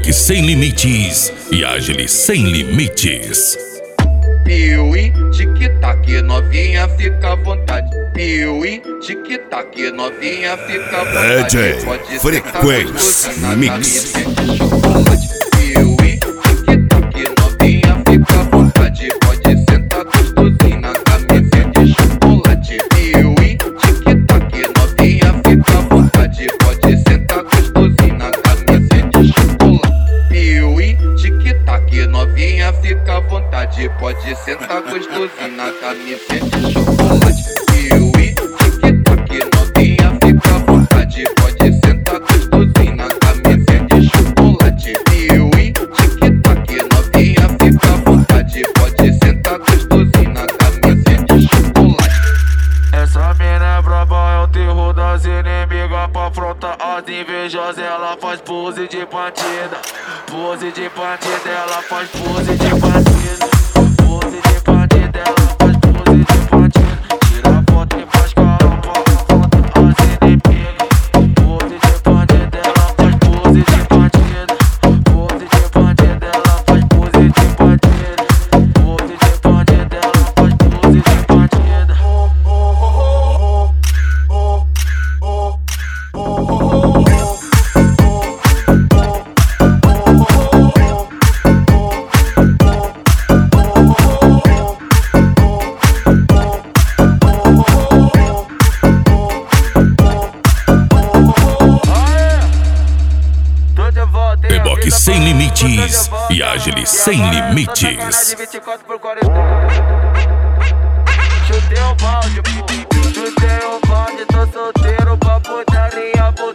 Eboque sem limites e Agile sem limites. Piuí, tic-tac, novinha, fica à vontade. Piuí, tic-tac, novinha, fica à vontade. DJ Pode Frequency Mix. Piuí, tic-tac, novinha, fica à vontade. Pode sentar gostosinho na camisinha de chocolate. Piuí, tic-tac, novinha, fica à vontade. Pode sentar gostosinho na camisinha de chocolate. Piuí, tic-tac, novinha, fica à vontade. Pode sentar gostosinho na camisinha de chocolate. Piuí, tic-tac, novinha, fica à vontade. Pode sentar gostosinho na camisinha de chocolate. Piuí, tic-tac, novinha, fica à vontade. Pode sentar gostosinho na camisinha de chocolate. Essa mina é braba, é o terror das inimigas. Pra afrontar as invejosas, ela faz pose de partida. Pose de partida, ela faz pose de partida. Pose de partida, ela faz pose de partida. Tira foto e faz carão pra afrontar as inimigas. Pose de partida, ela faz pose de partida. Pose de partida, ela faz pose de partida. Pose de partida, ela faz pose de partida. Eboque sem limites e Agile sem limites. Chutei o balde, pô. Chutei o balde, tô solteiro pra putaria.